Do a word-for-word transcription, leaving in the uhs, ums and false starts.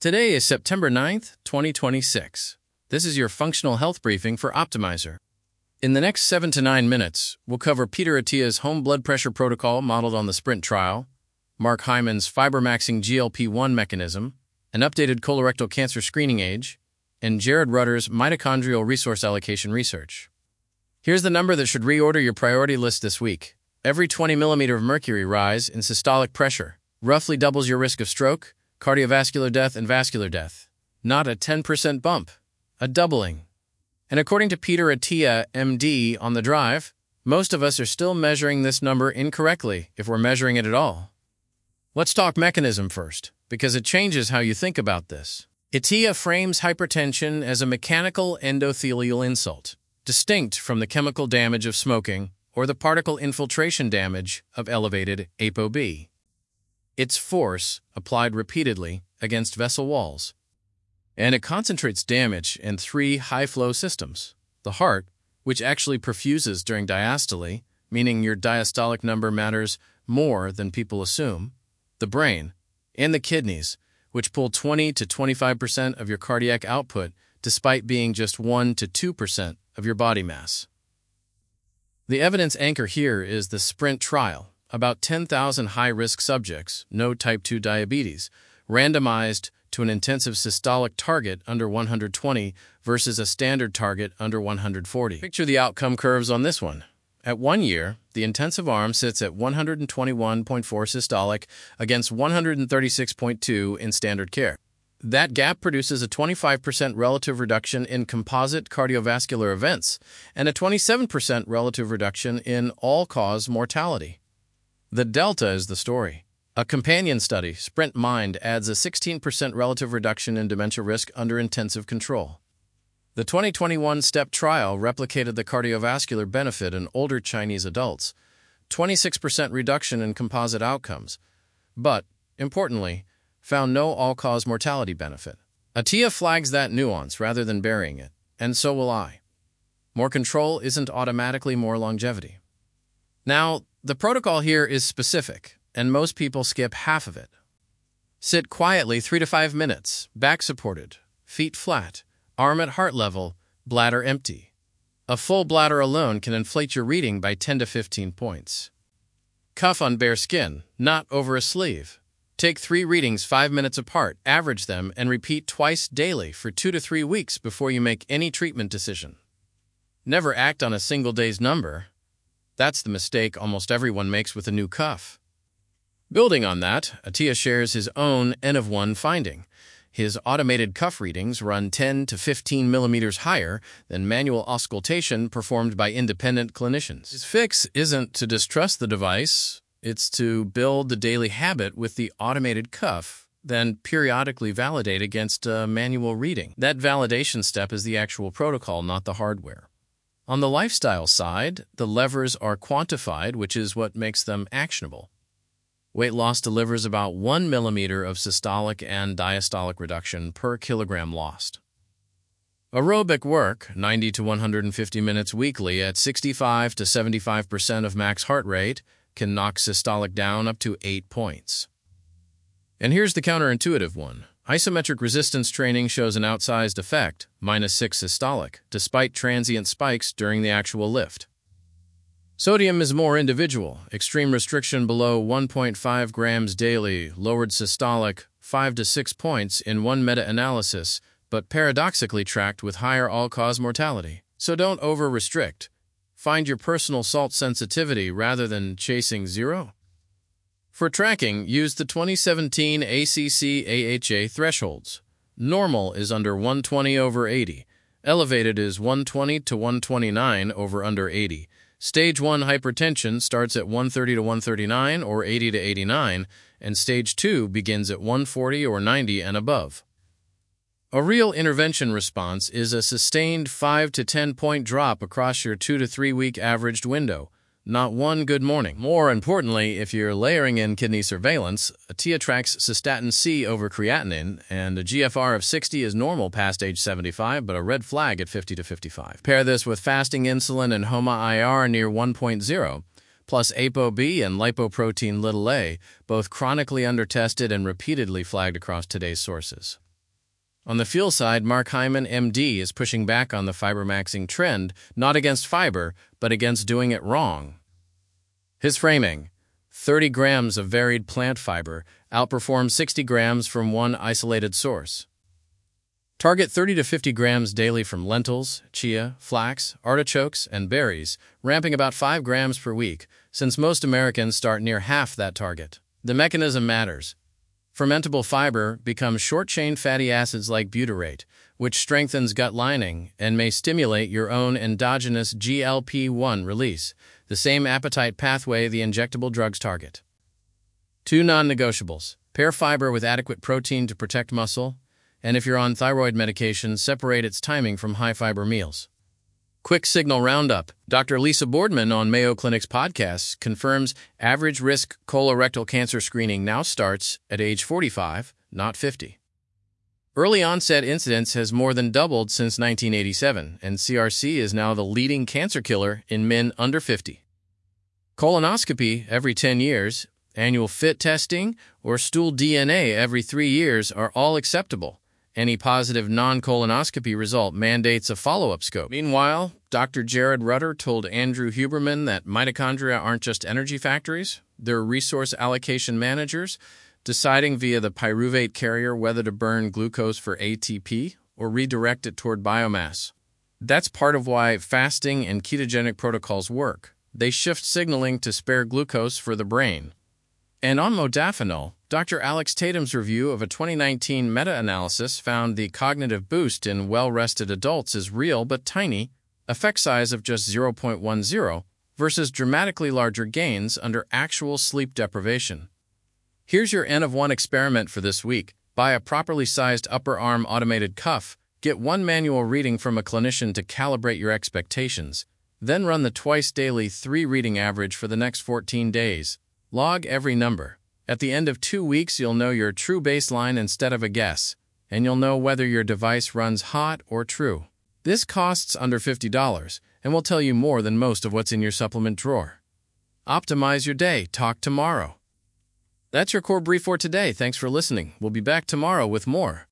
Today is September ninth, twenty twenty-six. This is your functional health briefing for Optimizer. In the next seven to nine minutes, we'll cover Peter Attia's home blood pressure protocol modeled on the SPRINT trial, Mark Hyman's fiber-maxing G L P one mechanism, an updated colorectal cancer screening age, and Jared Rutter's mitochondrial resource allocation research. Here's the number that should reorder your priority list this week. Every twenty millimeter of mercury rise in systolic pressure roughly doubles your risk of stroke, cardiovascular death, and vascular death. Not a ten percent bump, a doubling. And according to Peter Attia, M D, on The Drive, most of us are still measuring this number incorrectly, if we're measuring it at all. Let's talk mechanism first, because it changes how you think about this. Attia frames hypertension as a mechanical endothelial insult, distinct from the chemical damage of smoking or the particle infiltration damage of elevated ApoB. It's force applied repeatedly against vessel walls. And it concentrates damage in three high-flow systems. The heart, which actually perfuses during diastole, meaning your diastolic number matters more than people assume. The brain, and the kidneys, which pull twenty to twenty-five percent of your cardiac output despite being just one to two percent of your body mass. The evidence anchor here is the SPRINT trial. About ten thousand high-risk subjects, no type two diabetes, randomized to an intensive systolic target under one hundred twenty versus a standard target under one hundred forty. Picture the outcome curves on this one. At one year, the intensive arm sits at one hundred twenty-one point four systolic against one hundred thirty-six point two in standard care. That gap produces a twenty-five percent relative reduction in composite cardiovascular events and a twenty-seven percent relative reduction in all-cause mortality. The delta is the story. A companion study, SPRINT Mind, adds a sixteen percent relative reduction in dementia risk under intensive control. The twenty twenty-one STEP trial replicated the cardiovascular benefit in older Chinese adults, twenty-six percent reduction in composite outcomes, but, importantly, found no all-cause mortality benefit. Attia flags that nuance rather than burying it, and so will I. More control isn't automatically more longevity. Now, the protocol here is specific, and most people skip half of it. Sit quietly three to five minutes, back supported, feet flat, arm at heart level, bladder empty. A full bladder alone can inflate your reading by ten to fifteen points. Cuff on bare skin, not over a sleeve. Take three readings five minutes apart, average them, and repeat twice daily for two to three weeks before you make any treatment decision. Never act on a single day's number. That's the mistake almost everyone makes with a new cuff. Building on that, Attia shares his own N of one finding. His automated cuff readings run ten to fifteen millimeters higher than manual auscultation performed by independent clinicians. His fix isn't to distrust the device, it's to build the daily habit with the automated cuff, then periodically validate against a manual reading. That validation step is the actual protocol, not the hardware. On the lifestyle side, the levers are quantified, which is what makes them actionable. Weight loss delivers about one millimeter of systolic and diastolic reduction per kilogram lost. Aerobic work, ninety to one hundred fifty minutes weekly at sixty-five to seventy-five percent of max heart rate, can knock systolic down up to eight points. And here's the counterintuitive one. Isometric resistance training shows an outsized effect, minus six systolic, despite transient spikes during the actual lift. Sodium is more individual. Extreme restriction below one point five grams daily lowered systolic five to six points in one meta-analysis, but paradoxically tracked with higher all-cause mortality. So don't over-restrict. Find your personal salt sensitivity rather than chasing zero. For tracking, use the twenty seventeen A C C A H A thresholds. Normal is under one twenty over eighty. Elevated is one twenty to one twenty-nine over under eighty. Stage one hypertension starts at one thirty to one thirty-nine or eighty to eighty-nine, and Stage two begins at one forty or ninety and above. A real intervention response is a sustained five to ten point drop across your two to three week averaged window, not one good morning. More importantly, if you're layering in kidney surveillance, Attia tracks cystatin C over creatinine, and a G F R of sixty is normal past age seventy-five, but a red flag at fifty to fifty-five. Pair this with fasting insulin and HOMA-I R near one point oh, plus ApoB and lipoprotein a, both chronically undertested and repeatedly flagged across today's sources. On the fuel side, Mark Hyman, M D, is pushing back on the fiber maxing trend, not against fiber, but against doing it wrong. His framing: thirty grams of varied plant fiber outperforms sixty grams from one isolated source. Target thirty to fifty grams daily from lentils, chia, flax, artichokes, and berries, ramping about five grams per week, since most Americans start near half that target. The mechanism matters. Fermentable fiber becomes short-chain fatty acids like butyrate, which strengthens gut lining and may stimulate your own endogenous G L P one release, the same appetite pathway the injectable drugs target. Two non-negotiables: pair fiber with adequate protein to protect muscle, and if you're on thyroid medication, separate its timing from high-fiber meals. Quick signal roundup. Doctor Lisa Boardman on Mayo Clinic's podcast confirms average risk colorectal cancer screening now starts at age forty-five, not fifty. Early onset incidence has more than doubled since nineteen eighty-seven, and C R C is now the leading cancer killer in men under fifty. Colonoscopy every ten years, annual FIT testing, or stool D N A every three years are all acceptable. Any positive non-colonoscopy result mandates a follow-up scope. Meanwhile, Doctor Jared Rutter told Andrew Huberman that mitochondria aren't just energy factories, they're resource allocation managers, deciding via the pyruvate carrier whether to burn glucose for A T P or redirect it toward biomass. That's part of why fasting and ketogenic protocols work. They shift signaling to spare glucose for the brain. And on modafinil, Doctor Alex Tatum's review of a twenty nineteen meta-analysis found the cognitive boost in well-rested adults is real but tiny, effect size of just zero point one zero, versus dramatically larger gains under actual sleep deprivation. Here's your N of one experiment for this week. Buy a properly sized upper arm automated cuff, get one manual reading from a clinician to calibrate your expectations, then run the twice-daily three-reading average for the next fourteen days. Log every number. At the end of two weeks, you'll know your true baseline instead of a guess, and you'll know whether your device runs hot or true. This costs under fifty dollars and will tell you more than most of what's in your supplement drawer. Optimize your day. Talk tomorrow. That's your core brief for today. Thanks for listening. We'll be back tomorrow with more.